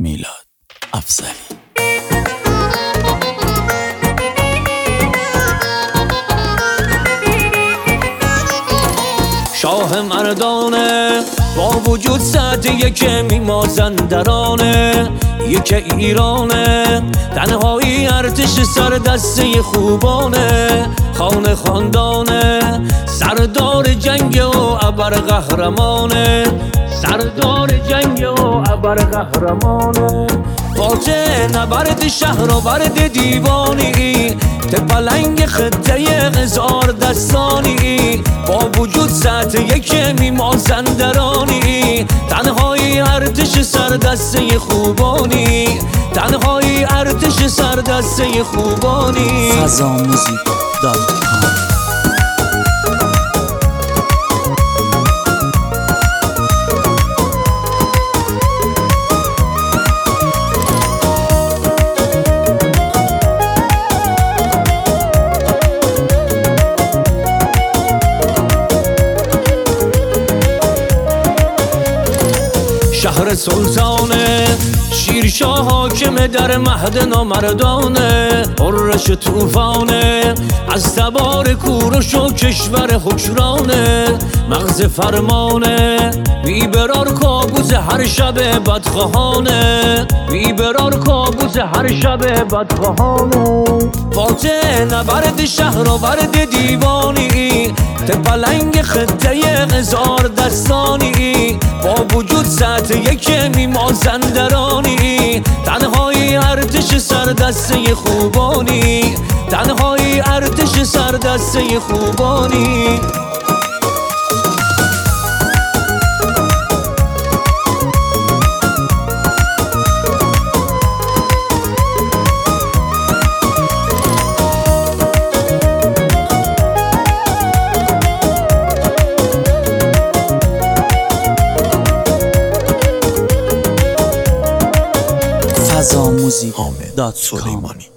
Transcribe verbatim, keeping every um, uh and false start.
میلاد افضلی. شاه مردانه با وجود سطح یک مازندرانه، یک ایرانه تنهایی ارتش سر دسته خوبانه، خانه خاندانه سردار جنگ و ابر قهرمانه، سردار جنگ و ابر قهرمانه، فاتح نبرد شهرآورد دیوانی، پلنگ خطه هزار دستانی، با وجود سطح یک مازندرانی، تنهایی ارتش سر دسته خوبانی، تنهایی ارتش سر دسته خوبانی. فضا موزیک دات کام. شهر سلطانه شیرشاه حاکم در مهد نامردانه، قرش توفانه از تبار کوروش و کشور حکرانه، مغز فرمانه میبرار کابوس هر شب بدخواهانه، میبرار کابوس هر شب بدخواهانه، فاتح نبرد شهرآورد دیوانی، پلنگ خطه هزار دستانی، با وجود سطح یک مازندرانی، تنهایی ارتش سر دسته خوبانی، تنهایی ارتش سر دسته خوبانی. فضا موزیک دات کام.